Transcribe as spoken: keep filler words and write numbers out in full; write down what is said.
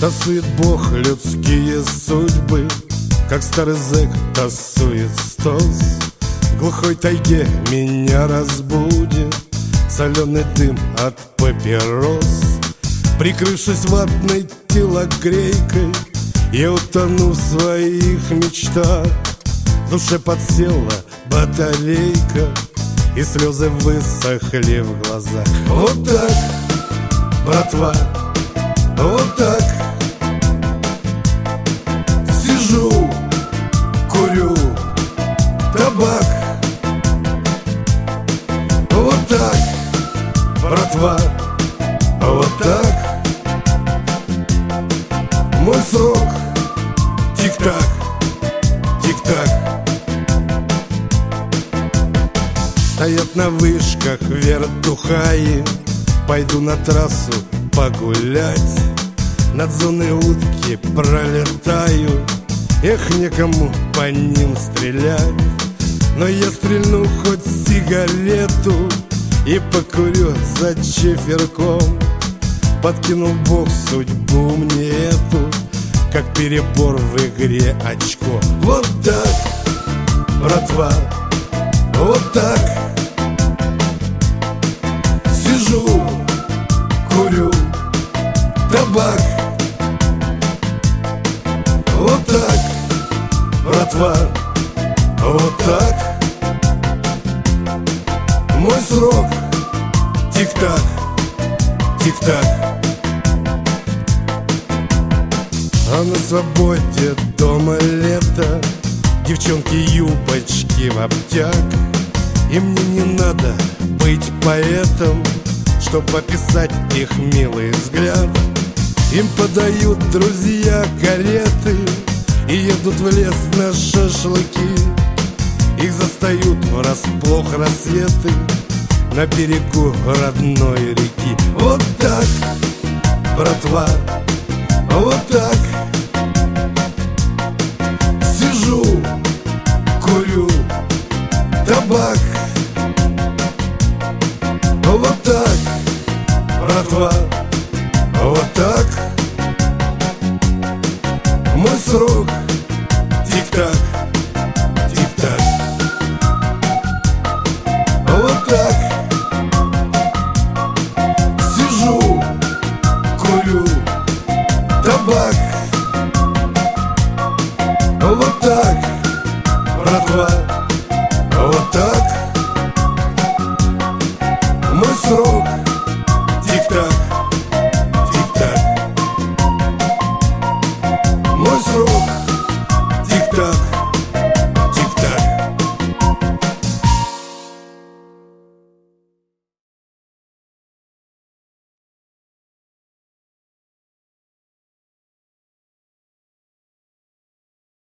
Тасует Бог людские судьбы, как старый зэк тасует стос. В глухой тайге меня разбудит соленый дым от папирос. Прикрывшись ватной телогрейкой, я утону в своих мечтах. В душе подсела батарейка, и слезы высохли в глазах. Вот так, братва, вот так. Сижу, курю табак. Вот так, братва, вот так. Мой срок тик-так, тик-так. Стоят на вышках вертухаи, пойду на трассу погулять. Над зоной утки пролетаю, эх, некому по ним стрелять. Но я стрельну хоть сигарету и покурю за чеферком. Подкинул Бог судьбу мне эту, как перебор в игре очко. Вот так, братва, вот так. Сижу, курю табак. Вот так, братва, вот так. Мой срок тик-так, тик-так. А на свободе дома лето, девчонки юбочки в обтяг. И мне не надо быть поэтом, чтоб описать их милый взгляд. Им подают друзья кареты и едут в лес на шашлыки. Их застают врасплох рассветы на берегу родной реки. Вот так, братва, вот так. Сижу, курю табак. Вот так, братва, вот так. Мой срок тик-так, тик-так. Вот так. Сижу, курю табак. Вот так.